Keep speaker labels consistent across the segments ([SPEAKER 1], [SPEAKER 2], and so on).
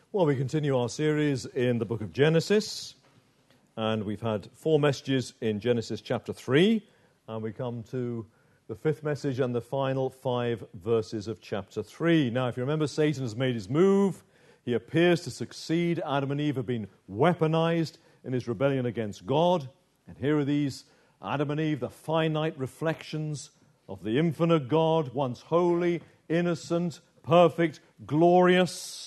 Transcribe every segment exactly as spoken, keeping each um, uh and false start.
[SPEAKER 1] Well, we continue our series in the book of Genesis, and we've had four messages in Genesis chapter three, and we come to the fifth message and the final five verses of chapter three. Now, if you remember, Satan has made his move. He appears to succeed. Adam and Eve have been weaponized in his rebellion against God, and here are these Adam and Eve, the finite reflections of the infinite God, once holy, innocent, perfect, glorious.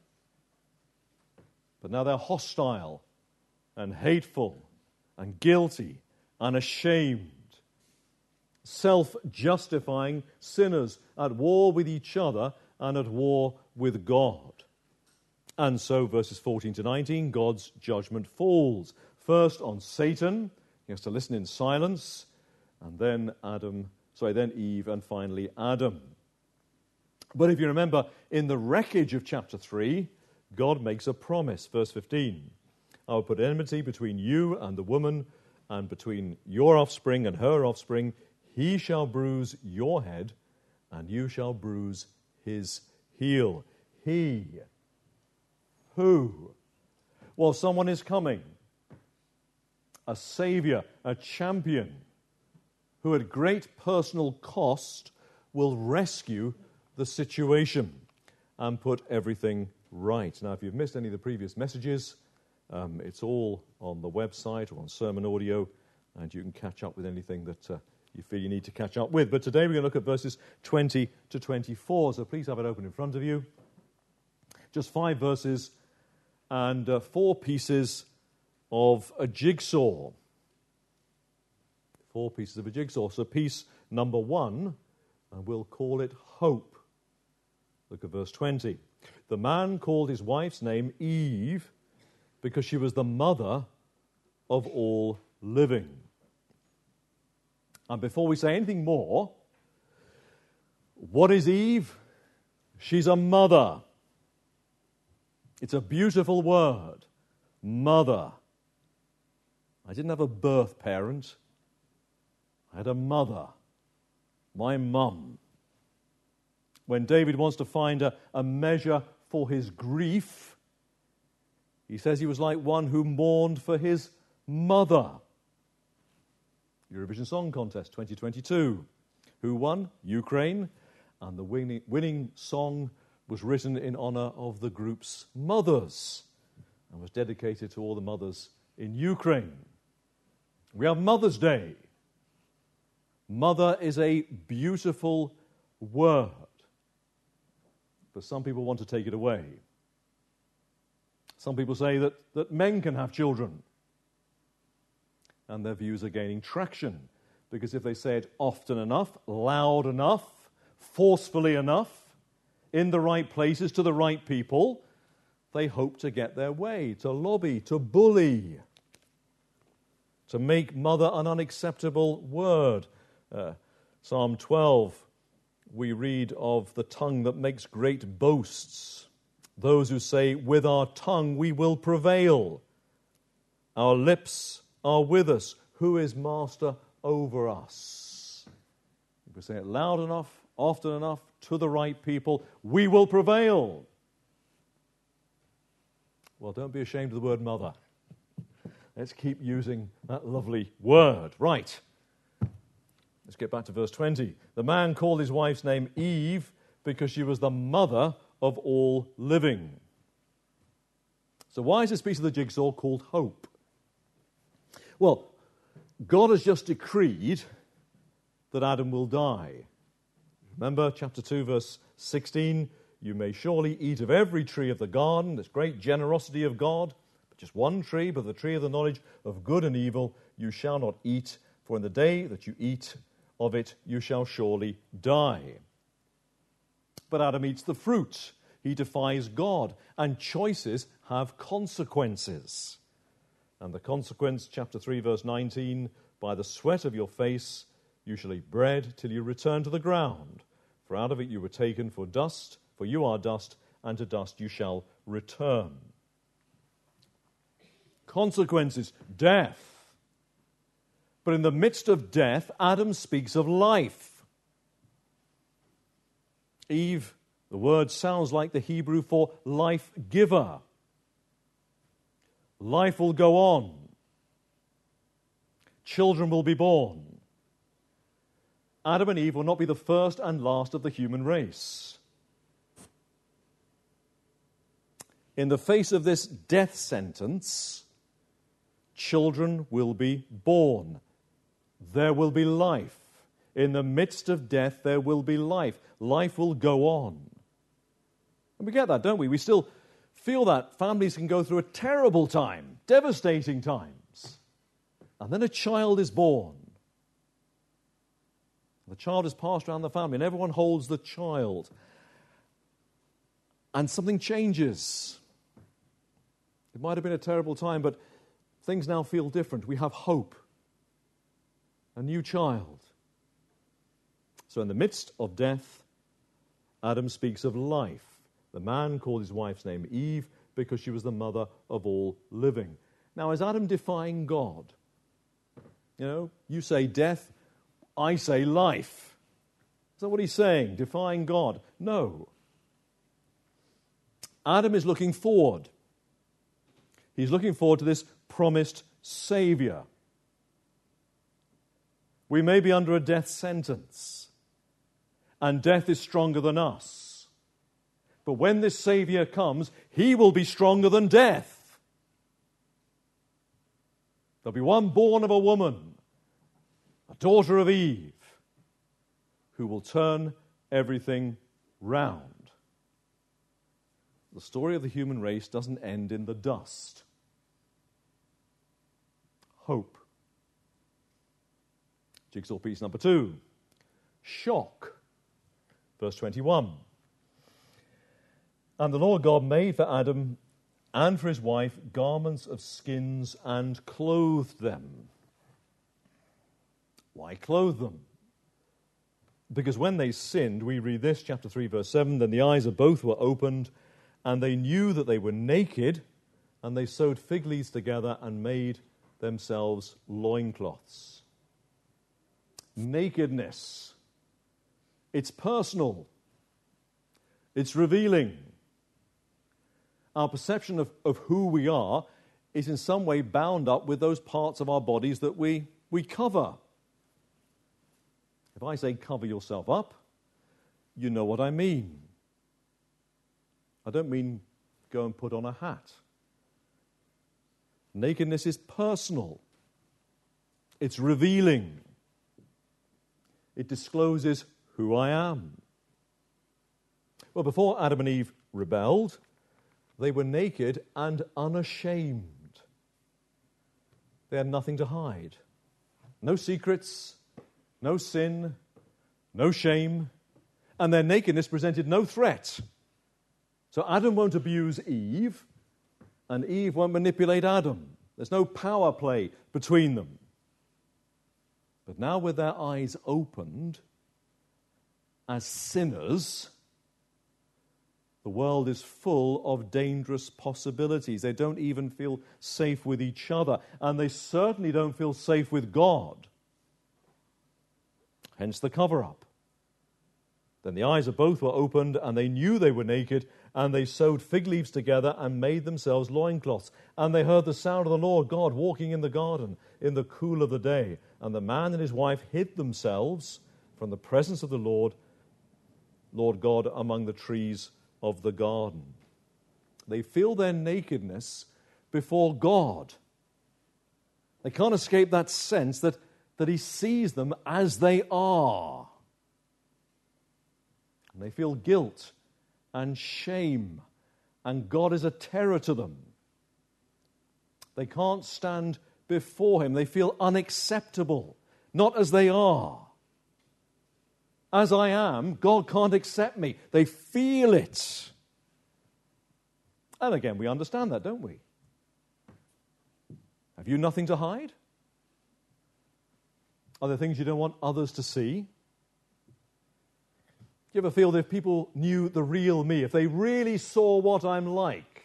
[SPEAKER 1] But now they're hostile and hateful and guilty and ashamed, self-justifying sinners at war with each other and at war with God. And so, verses fourteen to nineteen, God's judgment falls. First on Satan, he has to listen in silence, and then Adam, sorry, then Eve, and finally Adam. But if you remember, in the wreckage of chapter three, God makes a promise, verse fifteen. I will put enmity between you and the woman, and between your offspring and her offspring. He shall bruise your head, and you shall bruise his heel. He. Who? Well, someone is coming. A savior, a champion, who at great personal cost will rescue the situation and put everything right. Now, if you've missed any of the previous messages, um, it's all on the website or on sermon audio, and you can catch up with anything that uh, you feel you need to catch up with. But today we're going to look at verses twenty to twenty-four, so please have it open in front of you. Just five verses and uh, four pieces of a jigsaw. Four pieces of a jigsaw. So piece number one, and we'll call it hope. Look at verse twenty. The man called his wife's name Eve because she was the mother of all living. And before we say anything more, what is Eve? She's a mother. It's a beautiful word, mother. I didn't have a birth parent. I had a mother, my mum. When David wants to find a, a measure for his grief, he says he was like one who mourned for his mother. Eurovision Song Contest twenty twenty-two. Who won? Ukraine. And the winning, winning song was written in honor of the group's mothers and was dedicated to all the mothers in Ukraine. We have Mother's Day. Mother is a beautiful word, but some people want to take it away. Some people say that, that men can have children, and their views are gaining traction, because if they say it often enough, loud enough, forcefully enough, in the right places, to the right people, they hope to get their way, to lobby, to bully, to make mother an unacceptable word. Uh, Psalm twelve, we read of the tongue that makes great boasts. Those who say, with our tongue we will prevail. Our lips are with us. Who is master over us? If we say it loud enough, often enough, to the right people, we will prevail. Well, don't be ashamed of the word mother. Let's keep using that lovely word. Right. Let's get back to verse twenty. The man called his wife's name Eve because she was the mother of all living. So why is this piece of the jigsaw called hope? Well, God has just decreed that Adam will die. Remember chapter two, verse sixteen, you may surely eat of every tree of the garden, this great generosity of God, but just one tree, but the tree of the knowledge of good and evil you shall not eat, for in the day that you eat of it you shall surely die. But Adam eats the fruit. He defies God, and choices have consequences. And the consequence, chapter three, verse nineteen, by the sweat of your face you shall eat bread till you return to the ground. For out of it you were taken for dust, for you are dust, and to dust you shall return. Consequences, death. But in the midst of death, Adam speaks of life. Eve The word sounds like the Hebrew for life giver. Life will go on. Children will be born. Adam and Eve will not be the first and last of the human race. In the face of this death sentence, children will be born. There will be life. In the midst of death, there will be life. Life will go on. And we get that, don't we? We still feel that families can go through a terrible time, devastating times. And then a child is born. The child is passed around the family, and everyone holds the child. And something changes. It might have been a terrible time, but things now feel different. We have hope. A new child. So in the midst of death, Adam speaks of life. The man called his wife's name Eve because she was the mother of all living. Now, is Adam defying God? You know, you say death, I say life. Is that what he's saying? Defying God? No. Adam is looking forward. He's looking forward to this promised Savior. We may be under a death sentence, and death is stronger than us. But when this Savior comes, he will be stronger than death. There'll be one born of a woman, a daughter of Eve, who will turn everything round. The story of the human race doesn't end in the dust. Hope. Jigsaw piece number two. Shock. Verse twenty-one. And the Lord God made for Adam and for his wife garments of skins and clothed them. Why clothe them? Because when they sinned, we read this, chapter three, verse seven, then the eyes of both were opened, and they knew that they were naked, and they sewed fig leaves together and made themselves loincloths. Nakedness. It's personal. It's revealing. Our perception of, of who we are is in some way bound up with those parts of our bodies that we, we cover. If I say cover yourself up, you know what I mean. I don't mean go and put on a hat. Nakedness is personal. It's revealing. It discloses who I am. Well, before Adam and Eve rebelled, they were naked and unashamed. They had nothing to hide. No secrets, no sin, no shame, and their nakedness presented no threat. So Adam won't abuse Eve, and Eve won't manipulate Adam. There's no power play between them. But now with their eyes opened, as sinners, the world is full of dangerous possibilities. They don't even feel safe with each other, and they certainly don't feel safe with God. Hence the cover-up. Then the eyes of both were opened, and they knew they were naked, and they sewed fig leaves together and made themselves loincloths. And they heard the sound of the Lord God walking in the garden in the cool of the day. And the man and his wife hid themselves from the presence of the Lord, Lord God, among the trees of the garden. They feel their nakedness before God. They can't escape that sense that, that he sees them as they are. And they feel guilt and shame, and God is a terror to them. They can't stand before him. They feel unacceptable, not as they are. As I am, God can't accept me. They feel it. And again, we understand that, don't we? Have you nothing to hide? Are there things you don't want others to see? Do you ever feel that if people knew the real me, if they really saw what I'm like,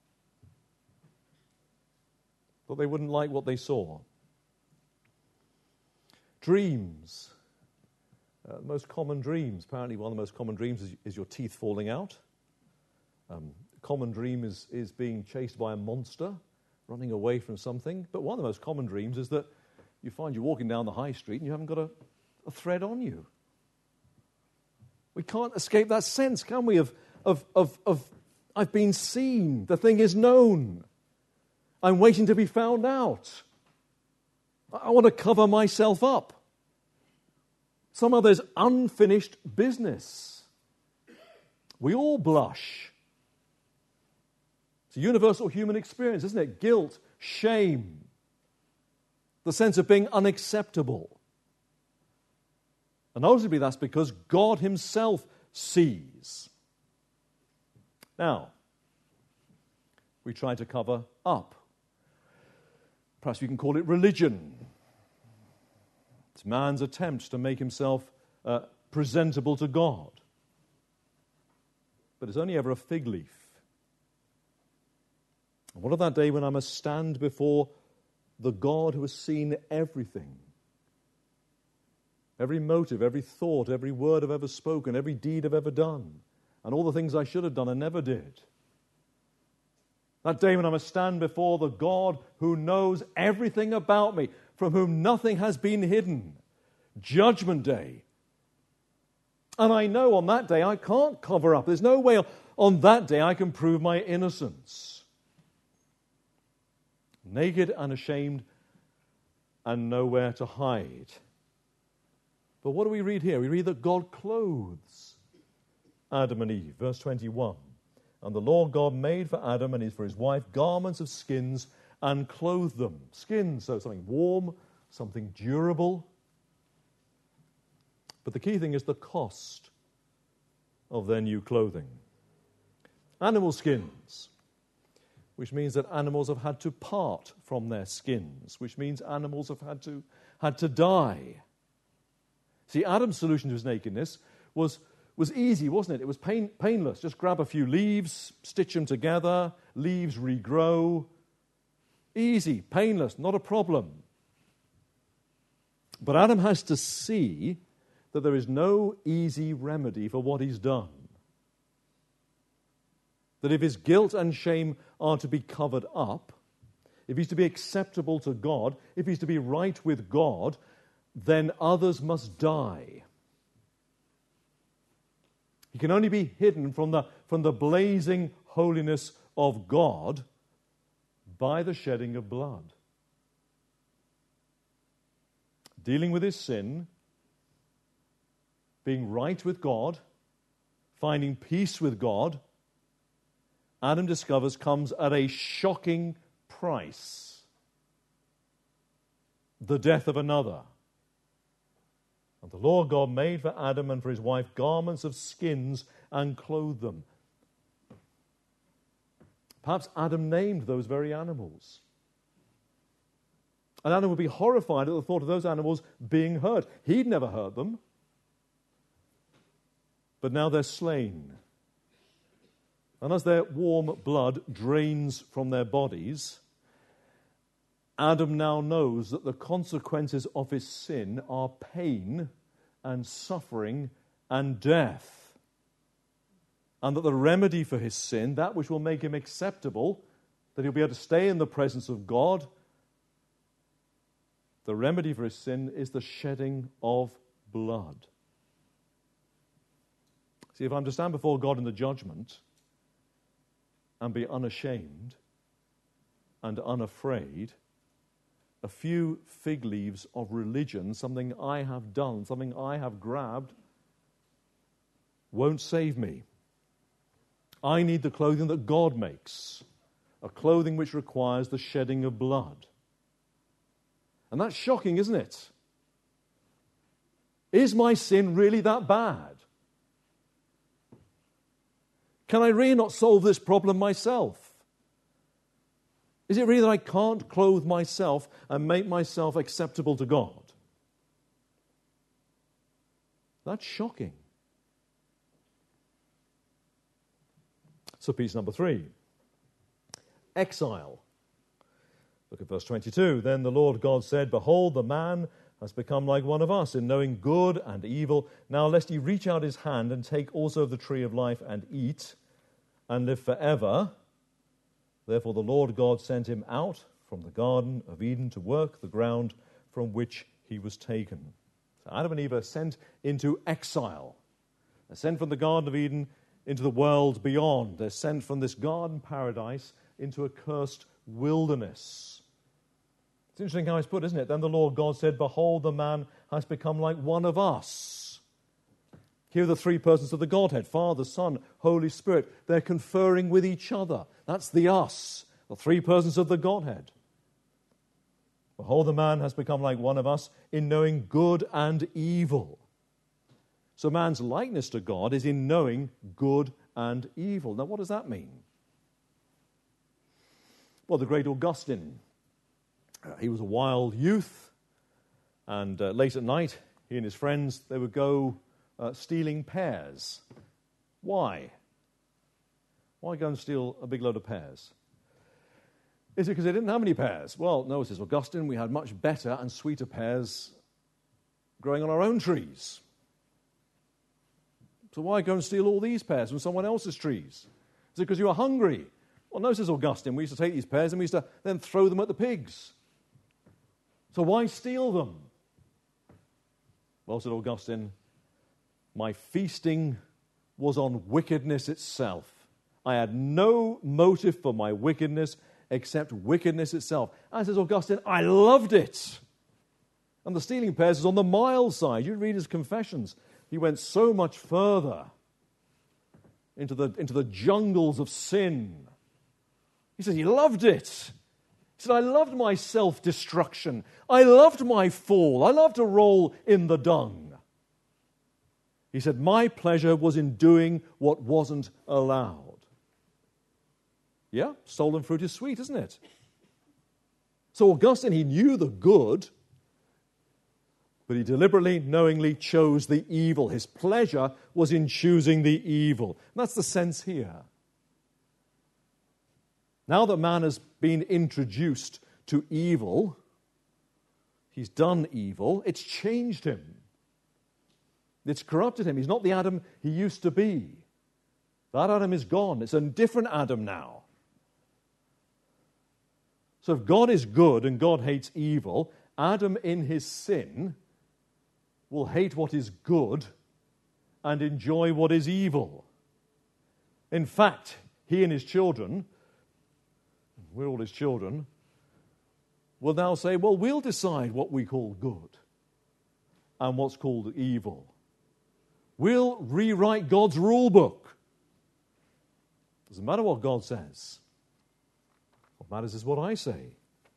[SPEAKER 1] that they wouldn't like what they saw? Dreams Uh, the most common dreams, apparently one of the most common dreams is, is your teeth falling out. Um, common dream is, is being chased by a monster, running away from something. But one of the most common dreams is that you find you're walking down the high street and you haven't got a, a thread on you. We can't escape that sense, can we, of, of, of, of I've been seen, the thing is known. I'm waiting to be found out. I, I want to cover myself up. Somehow there's unfinished business. We all blush. It's a universal human experience, isn't it? Guilt, shame, the sense of being unacceptable. And ultimately that's because God himself sees. Now, we try to cover up. Perhaps we can call it religion. It's man's attempt to make himself uh, presentable to God. But it's only ever a fig leaf. And what of that day when I must stand before the God who has seen everything? Every motive, every thought, every word I've ever spoken, every deed I've ever done, and all the things I should have done and never did. That day when I must stand before the God who knows everything about me, from whom nothing has been hidden. Judgment day. And I know on that day I can't cover up. There's no way on that day I can prove my innocence. Naked and ashamed and nowhere to hide. But what do we read here? We read that God clothes Adam and Eve. Verse twenty-one. And the Lord God made for Adam and for his wife garments of skins and clothed them. Skins, so something warm, something durable. But the key thing is the cost of their new clothing. Animal skins, which means that animals have had to part from their skins, which means animals have had to, had to die. See, Adam's solution to his nakedness was, was easy, wasn't it? It was pain, painless. Just grab a few leaves, stitch them together, leaves regrow. Easy, painless, not a problem. But Adam has to see that there is no easy remedy for what he's done. That if his guilt and shame are to be covered up, if he's to be acceptable to God, if he's to be right with God, then others must die. He can only be hidden from the, from the blazing holiness of God by the shedding of blood. Dealing with his sin, being right with God, finding peace with God, Adam discovers comes at a shocking price. The death of another. And the Lord God made for Adam and for his wife garments of skins and clothed them. Perhaps Adam named those very animals. And Adam would be horrified at the thought of those animals being hurt. He'd never hurt them. But now they're slain. And as their warm blood drains from their bodies, Adam now knows that the consequences of his sin are pain and suffering and death. And that the remedy for his sin, that which will make him acceptable, that he'll be able to stay in the presence of God, the remedy for his sin is the shedding of blood. See, if I'm to stand before God in the judgment and be unashamed and unafraid, a few fig leaves of religion, something I have done, something I have grabbed, won't save me. I need the clothing that God makes, a clothing which requires the shedding of blood. And that's shocking, isn't it? Is my sin really that bad? Can I really not solve this problem myself? Is it really that I can't clothe myself and make myself acceptable to God? That's shocking. So piece number three. Exile. Look at verse twenty-two. Then the Lord God said, Behold, the man has become like one of us in knowing good and evil. Now lest he reach out his hand and take also of the tree of life and eat and live forever. Therefore the Lord God sent him out from the Garden of Eden to work the ground from which he was taken. So Adam and Eve are sent into exile. They're sent from the Garden of Eden into the world beyond. They're sent from this garden paradise into a cursed wilderness. It's interesting how it's put, isn't it? Then the Lord God said, behold, the man has become like one of us. Here are the three persons of the Godhead, Father, Son, Holy Spirit. They're conferring with each other. That's the us, the three persons of the Godhead. Behold, the man has become like one of us in knowing good and evil. So man's likeness to God is in knowing good and evil. Now, what does that mean? Well, the great Augustine, uh, he was a wild youth, and uh, late at night, he and his friends, they would go uh, stealing pears. Why? Why go and steal a big load of pears? Is it because they didn't have any pears? Well, no, says Augustine, we had much better and sweeter pears growing on our own trees. So why go and steal all these pears from someone else's trees? Is it because you are hungry? Well, no, says Augustine, we used to take these pears and we used to then throw them at the pigs. So why steal them? Well, said Augustine, my feasting was on wickedness itself. I had no motive for my wickedness except wickedness itself. And says Augustine, I loved it. And the stealing pears is on the mild side. You read his confessions. He went so much further into the, into the jungles of sin. He says he loved it. He said, I loved my self-destruction. I loved my fall. I loved to roll in the dung. He said, my pleasure was in doing what wasn't allowed. Yeah, stolen fruit is sweet, isn't it? So Augustine, he knew the good, but he deliberately, knowingly chose the evil. His pleasure was in choosing the evil. And that's the sense here. Now that man has been introduced to evil, he's done evil, it's changed him. It's corrupted him. He's not the Adam he used to be. That Adam is gone. It's a different Adam now. So if God is good and God hates evil, Adam in his sin will hate what is good and enjoy what is evil. In fact, he and his children, we're all his children, will now say, well, we'll decide what we call good and what's called evil. We'll rewrite God's rule book. Doesn't matter what God says. What matters is what I say.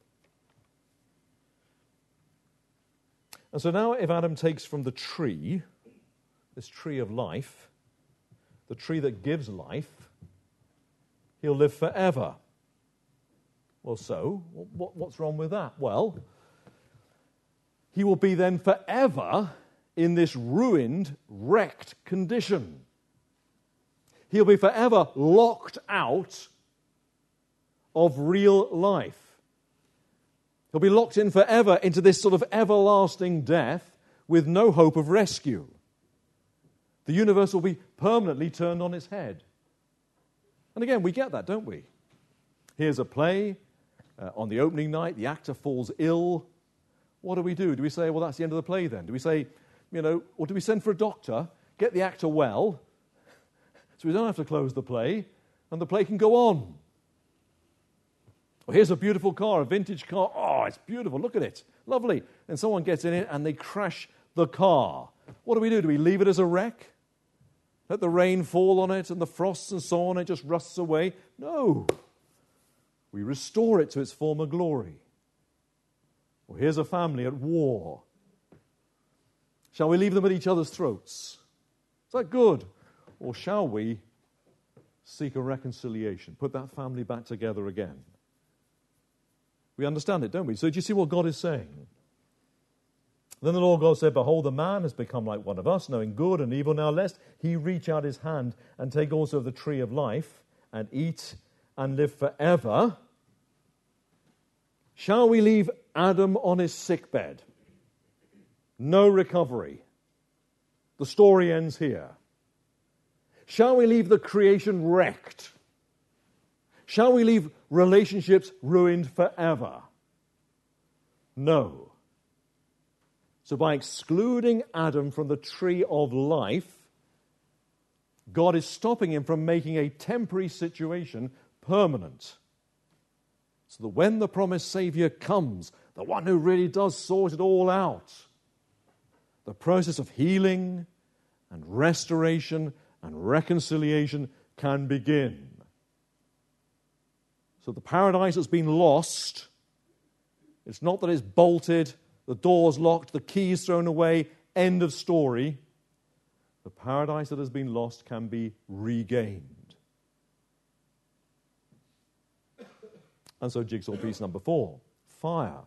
[SPEAKER 1] And so now if Adam takes from the tree, this tree of life, the tree that gives life, he'll live forever. Well, so, what, what's wrong with that? Well, he will be then forever in this ruined, wrecked condition. He'll be forever locked out of real life. He'll be locked in forever into this sort of everlasting death with no hope of rescue. The universe will be permanently turned on its head. And again, we get that, don't we? Here's a play. Uh, on the opening night, the actor falls ill. What do we do? Do we say, well, that's the end of the play then? Do we say, you know, or do we send for a doctor, get the actor well, so we don't have to close the play, and the play can go on? Well, here's a beautiful car, a vintage car. Oh, it's beautiful. Look at it. Lovely. And someone gets in it and they crash the car. What do we do? Do we leave it as a wreck? Let the rain fall on it and the frosts and so on, and it just rusts away? No. We restore it to its former glory. Well, here's a family at war. Shall we leave them at each other's throats? Is that good? Or shall we seek a reconciliation, put that family back together again? We understand it, don't we? So do you see what God is saying? Then the Lord God said, behold, the man has become like one of us, knowing good and evil. Now lest he reach out his hand and take also of the tree of life and eat and live forever. Shall we leave Adam on his sickbed? no recovery. The story ends here. Shall we leave the creation wrecked? Shall we leave relationships ruined forever? No. So by excluding Adam from the tree of life, God is stopping him from making a temporary situation permanent. So that when the promised Savior comes, the one who really does sort it all out, the process of healing and restoration and reconciliation can begin. So the paradise that's been lost, it's not that it's bolted, the door's locked, the keys thrown away, end of story. The paradise that has been lost can be regained. And so jigsaw piece number four, fire.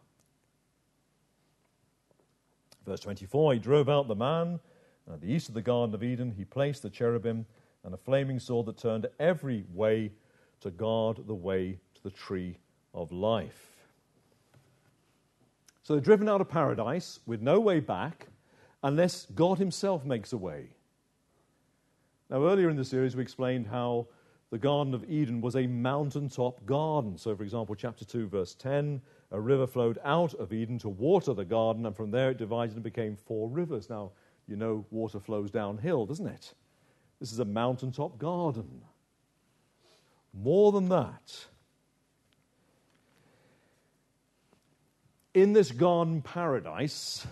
[SPEAKER 1] Verse twenty-four, he drove out the man, and at the east of the Garden of Eden he placed the cherubim and a flaming sword that turned every way to guard the way to the tree of life. So they're driven out of paradise with no way back unless God himself makes a way. Now, earlier in the series, we explained how the Garden of Eden was a mountaintop garden. So, for example, chapter two, verse ten, a river flowed out of Eden to water the garden, and from there it divided and became four rivers. Now, you know water flows downhill, doesn't it? This is a mountaintop garden. More than that, in this garden paradise,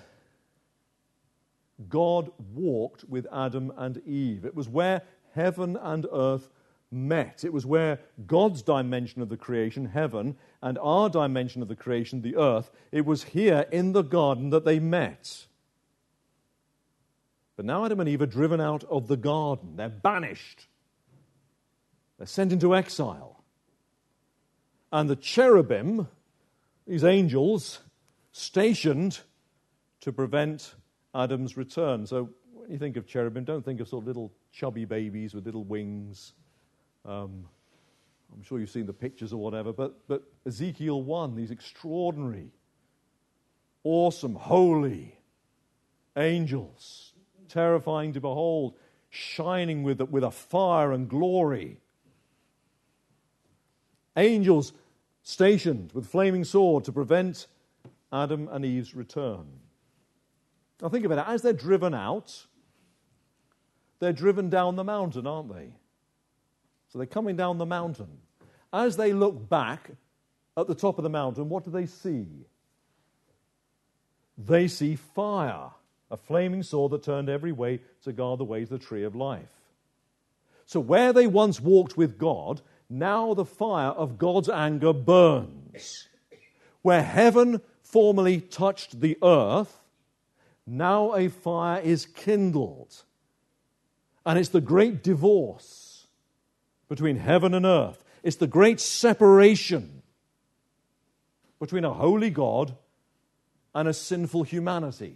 [SPEAKER 1] God walked with Adam and Eve. It was where heaven and earth met. It was where God's dimension of the creation, heaven, and our dimension of the creation, the earth, it was here in the garden that they met. But now Adam and Eve are driven out of the garden. They're banished. They're sent into exile. And the cherubim, these angels, stationed to prevent Adam's return. So when you think of cherubim, don't think of sort of little chubby babies with little wings. Um, I'm sure you've seen the pictures or whatever, but, but Ezekiel one, these extraordinary, awesome, holy angels, terrifying to behold, shining with, with a fire and glory. Angels stationed with flaming sword to prevent Adam and Eve's return. Now think about it. As they're driven out, they're driven down the mountain, aren't they? So they're coming down the mountain. As they look back at the top of the mountain, what do they see? They see fire, a flaming sword that turned every way to guard the way to the tree of life. So where they once walked with God, now the fire of God's anger burns. Where heaven formerly touched the earth, now a fire is kindled. And it's the great divorce between heaven and earth. It's the great separation between a holy God and a sinful humanity,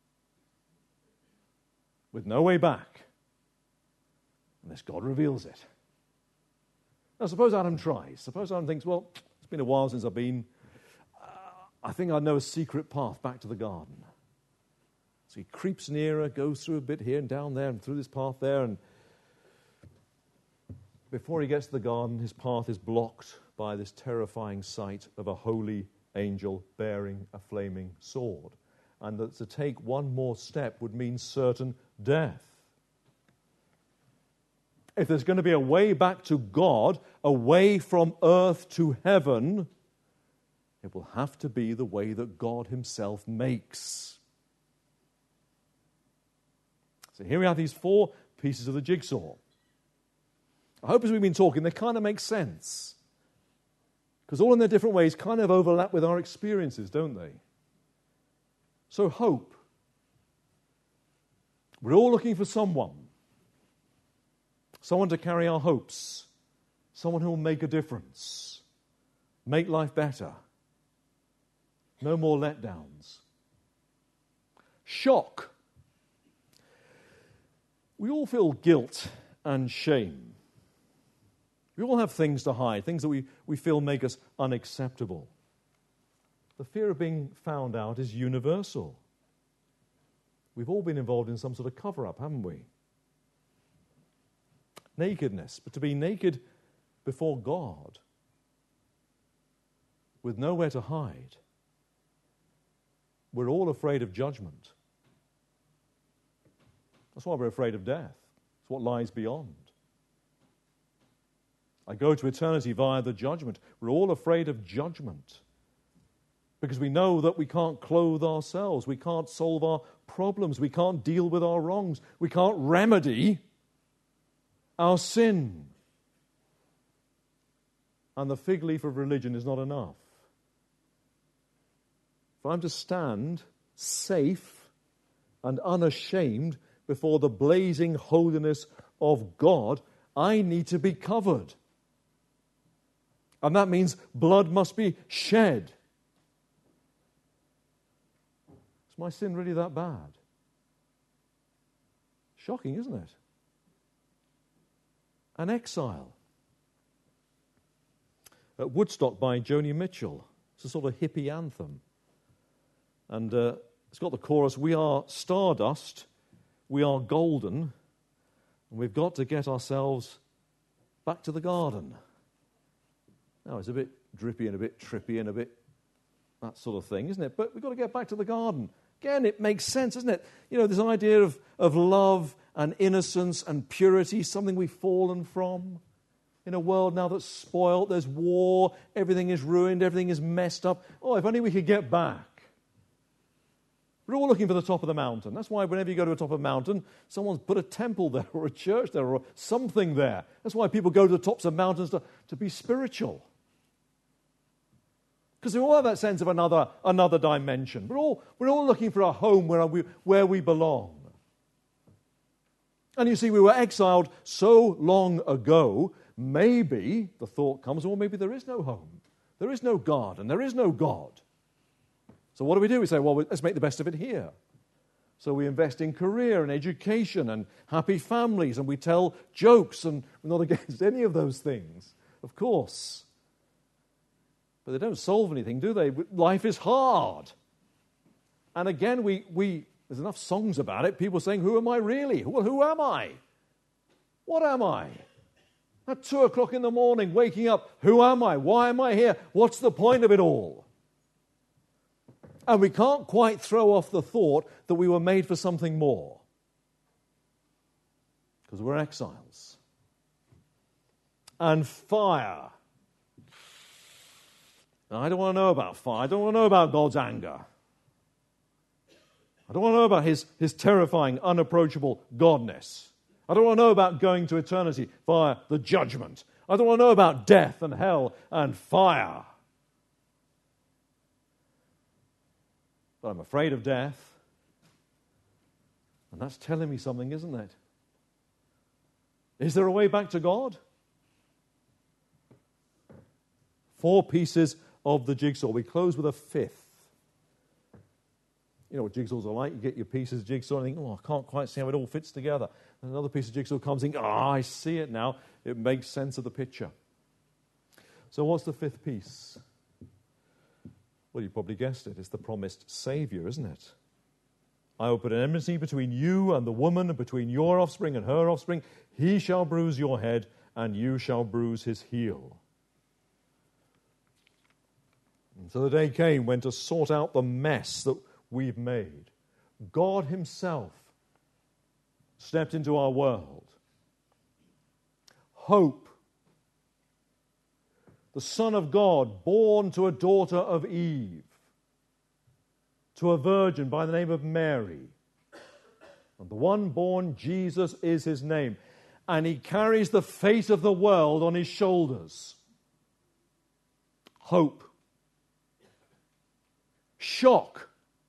[SPEAKER 1] with no way back unless God reveals it. Now, suppose Adam tries. Suppose Adam thinks, well, it's been a while since I've been. Uh, I think I know a secret path back to the garden. So he creeps nearer, goes through a bit here and down there and through this path there, and before he gets to the garden, his path is blocked by this terrifying sight of a holy angel bearing a flaming sword. And that to take one more step would mean certain death. If there's going to be a way back to God, a way from earth to heaven, it will have to be the way that God himself makes. So here we have these four pieces of the jigsaw. I hope as we've been talking, they kind of make sense. Because all in their different ways kind of overlap with our experiences, don't they? So hope. We're all looking for someone. Someone to carry our hopes. Someone who will make a difference. Make life better. No more letdowns. Shock. We all feel guilt and shame. We all have things to hide, things that we, we feel make us unacceptable. The fear of being found out is universal. We've all been involved in some sort of cover-up, haven't we? Nakedness, but to be naked before God with nowhere to hide. We're all afraid of judgment. That's why we're afraid of death. It's what lies beyond. I go to eternity via the judgment. We're all afraid of judgment because we know that we can't clothe ourselves. We can't solve our problems. We can't deal with our wrongs. We can't remedy our sin. And the fig leaf of religion is not enough. If I'm to stand safe and unashamed before the blazing holiness of God, I need to be covered. And that means blood must be shed. Is my sin really that bad? Shocking, isn't it? An exile. At Woodstock by Joni Mitchell. It's a sort of hippie anthem. And uh, it's got the chorus, we are stardust, we are golden, and we've got to get ourselves back to the garden. Now, it's a bit drippy and a bit trippy and a bit that sort of thing, isn't it? But we've got to get back to the garden. Again, it makes sense, doesn't it? You know, this idea of, of love and innocence and purity, something we've fallen from. In a world now that's spoiled, there's war, everything is ruined, everything is messed up. Oh, if only we could get back. We're all looking for the top of the mountain. That's why whenever you go to the top of a mountain, someone's put a temple there or a church there or something there. That's why people go to the tops of mountains to, to be spiritual. Because we all have that sense of another, another dimension. We're all, we're all looking for a home where we, where we belong. And you see, we were exiled so long ago, maybe the thought comes, well, maybe there is no home. There is no garden. There is no God. So what do we do? We say, well, let's make the best of it here. So we invest in career and education and happy families, and we tell jokes, and we're not against any of those things, of course. But they don't solve anything, do they? Life is hard. And again, we, we there's enough songs about it, people saying, who am I really? Well, who am I? What am I? At two o'clock in the morning, waking up, who am I? Why am I here? What's the point of it all? And we can't quite throw off the thought that we were made for something more. Because we're exiles. And fire. Now, I don't want to know about fire. I don't want to know about God's anger. I don't want to know about his, his terrifying, unapproachable godness. I don't want to know about going to eternity via the judgment. I don't want to know about death and hell and fire. But I'm afraid of death. And that's telling me something, isn't it? Is there a way back to God? Four pieces of the jigsaw. We close with a fifth. You know what jigsaws are like? You get your pieces of jigsaw and think, oh, I can't quite see how it all fits together. And another piece of jigsaw comes in, oh, I see it now. It makes sense of the picture. So what's the fifth piece? Well, you probably guessed it. It's the promised Savior, isn't it? I will put an enmity between you and the woman, and between your offspring and her offspring. He shall bruise your head, and you shall bruise his heel. And so the day came when to sort out the mess that we've made. God himself stepped into our world. Hope. The Son of God, born to a daughter of Eve, to a virgin by the name of Mary. And the one born, Jesus, is his name. And he carries the fate of the world on his shoulders. Hope. Shock.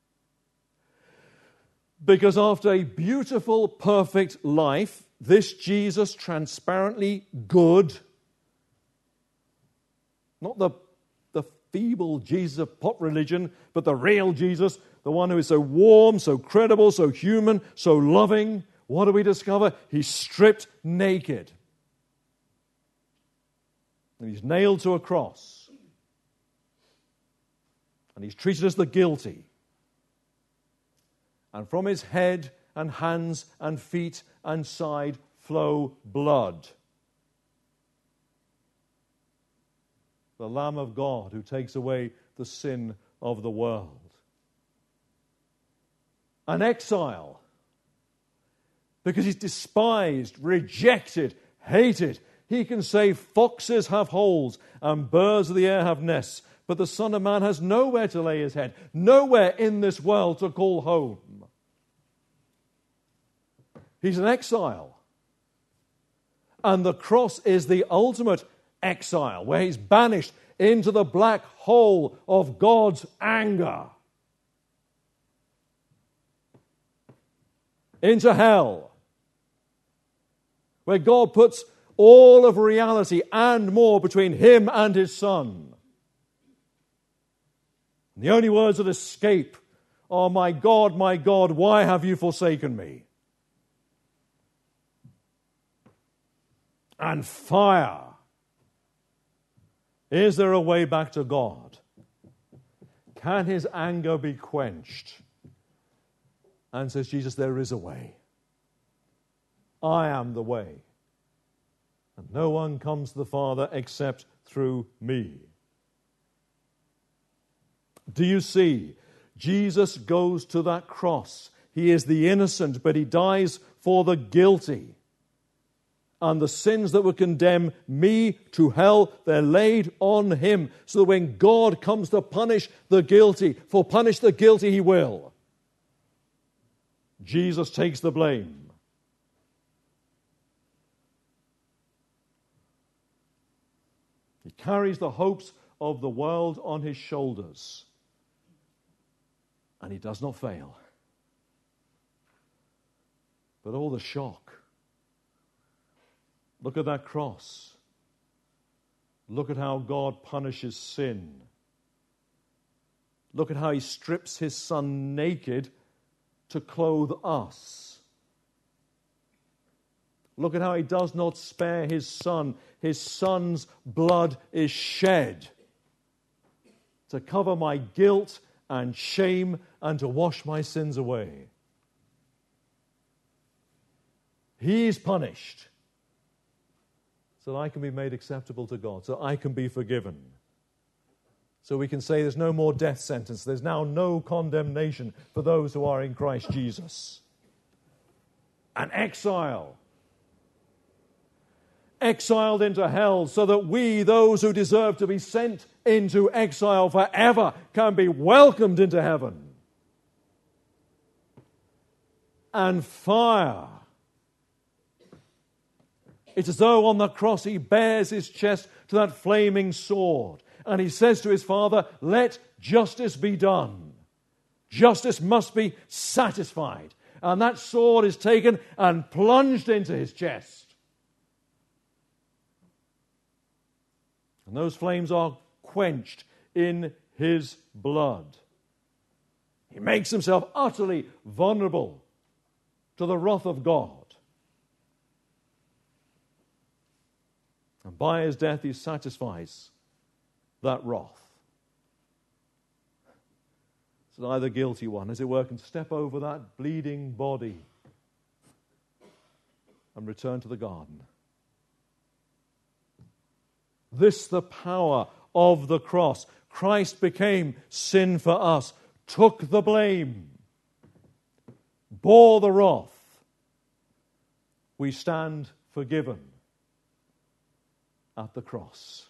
[SPEAKER 1] Because after a beautiful, perfect life, this Jesus, transparently good, not the, the feeble Jesus of pop religion, but the real Jesus, the one who is so warm, so credible, so human, so loving. What do we discover? He's stripped naked. And he's nailed to a cross. And he's treated as the guilty. and from his head and hands and feet and side flow blood. The Lamb of God who takes away the sin of the world. An exile, because he's despised, rejected, hated. He can say foxes have holes and birds of the air have nests, but the Son of Man has nowhere to lay his head, nowhere in this world to call home. He's an exile. And the cross is the ultimate exile, where he's banished into the black hole of God's anger. Into hell, where God puts all of reality and more between him and his Son. And the only words that escape are, "My God, my God, why have you forsaken me?" And fire. Is there a way back to God? Can his anger be quenched? And says Jesus, there is a way. I am the way. And no one comes to the Father except through me. Do you see? Jesus goes to that cross. He is the innocent, but he dies for the guilty. And the sins that would condemn me to hell, they're laid on him. So that when God comes to punish the guilty, for punish the guilty he will, Jesus takes the blame. He carries the hopes of the world on his shoulders. And he does not fail. But all the shock. Look at that cross. Look at how God punishes sin. Look at how he strips his Son naked to clothe us. Look at how he does not spare his Son. His Son's blood is shed to cover my guilt and shame and to wash my sins away. He is punished so that I can be made acceptable to God, so I can be forgiven. So we can say there's no more death sentence. There's now no condemnation for those who are in Christ Jesus. An exile. Exiled into hell so that we, those who deserve to be sent into exile forever, can be welcomed into heaven. And fire. It's as though on the cross he bears his chest to that flaming sword. And he says to his Father, let justice be done. Justice must be satisfied. And that sword is taken and plunged into his chest. And those flames are quenched in his blood. He makes himself utterly vulnerable to the wrath of God. And by his death he satisfies that wrath. So I, the guilty one, as it were, can step over that bleeding body and return to the garden. This the power of the cross. Christ became sin for us, took the blame, bore the wrath. We stand forgiven at the cross.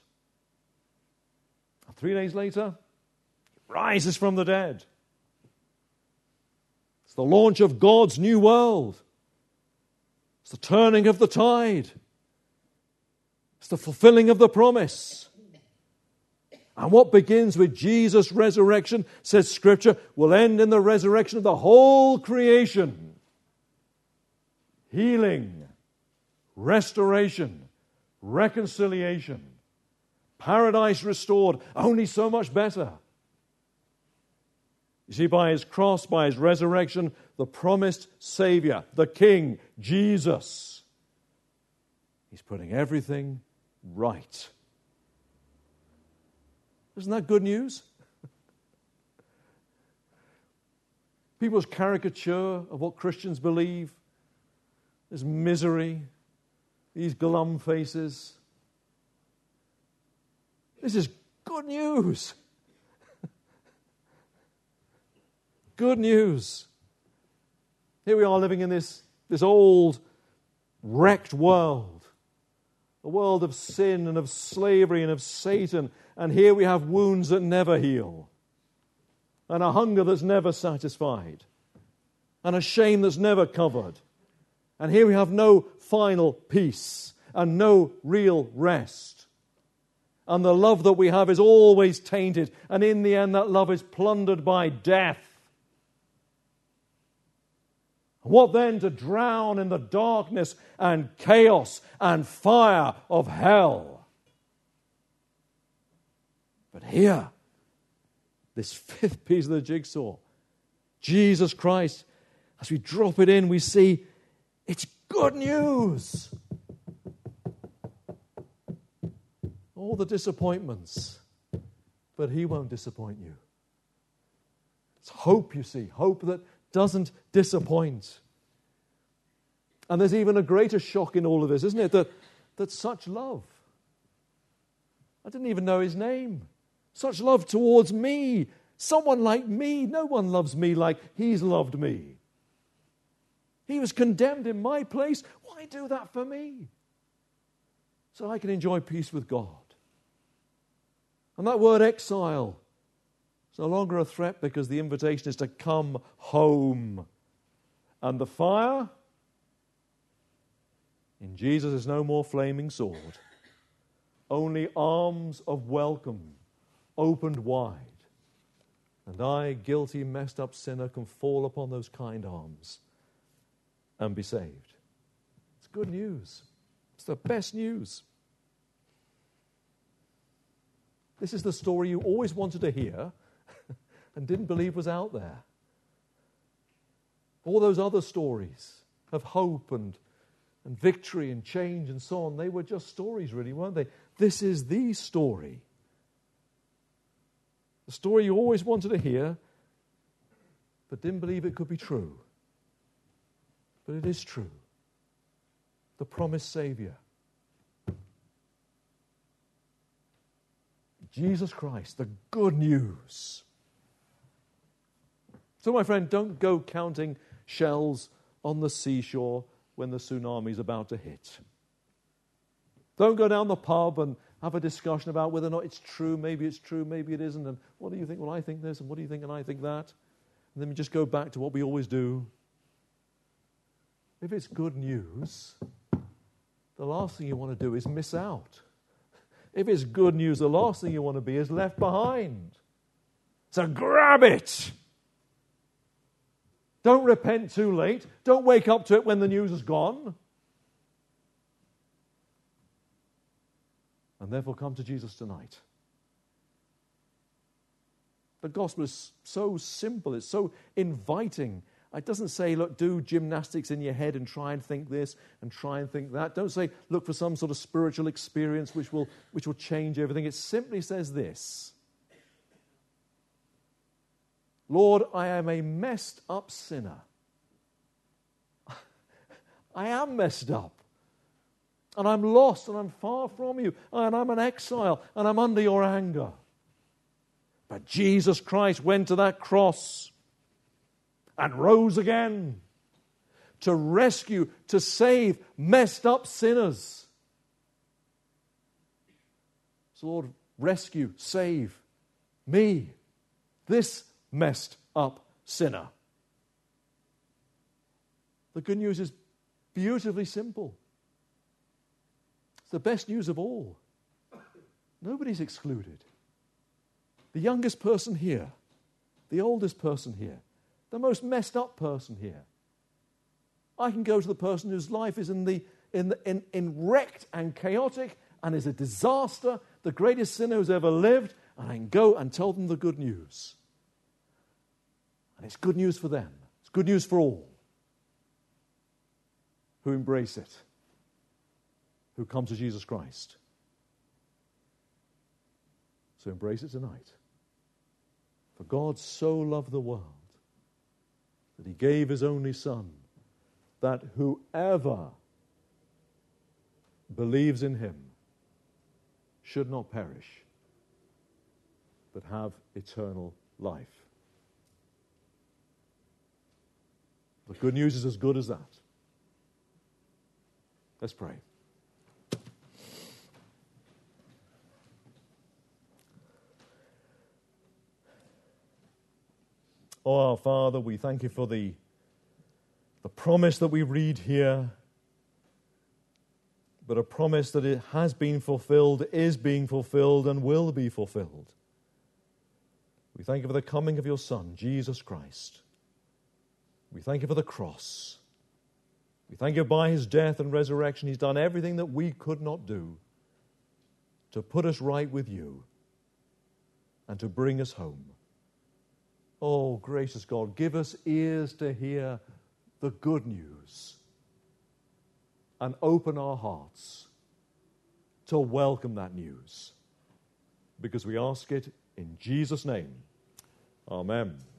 [SPEAKER 1] Three days later, he rises from the dead. It's the launch of God's new world. It's the turning of the tide. It's the fulfilling of the promise. And what begins with Jesus' resurrection, says Scripture, will end in the resurrection of the whole creation. Healing, restoration, reconciliation. Paradise restored, only so much better. You see, by his cross, by his resurrection, the promised Savior, the King, Jesus, he's putting everything right. Isn't that good news? people's caricature of what Christians believe. There's misery, these glum faces. This is good news. Good news. Here we are living in this, this old, wrecked world. A world of sin and of slavery and of Satan. And here we have wounds that never heal. And a hunger that's never satisfied. And a shame that's never covered. And here we have no final peace and no real rest. And the love that we have is always tainted. And in the end, that love is plundered by death. What then to drown in the darkness and chaos and fire of hell? But here, this fifth piece of the jigsaw, Jesus Christ, as we drop it in, we see it's good news. All the disappointments, but he won't disappoint you. It's hope, you see, hope that doesn't disappoint. And there's even a greater shock in all of this, isn't it? That, that such love, I didn't even know his name, such love towards me, someone like me, no one loves me like he's loved me. He was condemned in my place. Why do that for me? So I can enjoy peace with God. And that word exile, it's no longer a threat because the invitation is to come home. And the fire in Jesus is no more flaming sword. Only arms of welcome opened wide. And I, guilty, messed up sinner, can fall upon those kind arms and be saved. It's good news. It's the best news. This is the story you always wanted to hear and didn't believe was out there. All those other stories of hope and, and victory and change and so on, they were just stories really, weren't they? This is the story. The story you always wanted to hear, but didn't believe it could be true. But it is true. The promised Savior. Jesus Christ, the good news. So, my friend, don't go counting shells on the seashore when the tsunami's about to hit. Don't go down the pub and have a discussion about whether or not it's true, maybe it's true, maybe it isn't, and what do you think? Well, I think this, and what do you think? And I think that. And then we just go back to what we always do. If it's good news, the last thing you want to do is miss out. If it's good news, the last thing you want to be is left behind. So grab it. Don't repent too late. Don't wake up to it when the news is gone. And therefore come to Jesus tonight. The gospel is so simple. It's so inviting. It doesn't say, look, do gymnastics in your head and try and think this and try and think that. Don't say, look for some sort of spiritual experience which will, which will change everything. It simply says this. Lord, I am a messed up sinner. I am messed up. And I'm lost and I'm far from you. And I'm an exile and I'm under your anger. But Jesus Christ went to that cross and rose again to rescue, to save messed up sinners. So Lord, rescue, save me, this messed up sinner. The good news is beautifully simple. It's the best news of all. Nobody's excluded. The youngest person here, the oldest person here, the most messed up person here. I can go to the person whose life is in the in, the, in, in wrecked and chaotic and is a disaster, the greatest sinner who's ever lived, and I can go and tell them the good news. And it's good news for them. It's good news for all who embrace it, who come to Jesus Christ. So embrace it tonight. For God so loved the world that he gave his only Son, that whoever believes in him should not perish, but have eternal life. The good news is as good as that. Let's pray. Oh, our Father, we thank you for the, the promise that we read here, but a promise that it has been fulfilled, is being fulfilled, and will be fulfilled. We thank you for the coming of your Son, Jesus Christ. We thank you for the cross. We thank you by his death and resurrection, he's done everything that we could not do to put us right with you and to bring us home. Oh, gracious God, give us ears to hear the good news and open our hearts to welcome that news, because we ask it in Jesus' name. Amen.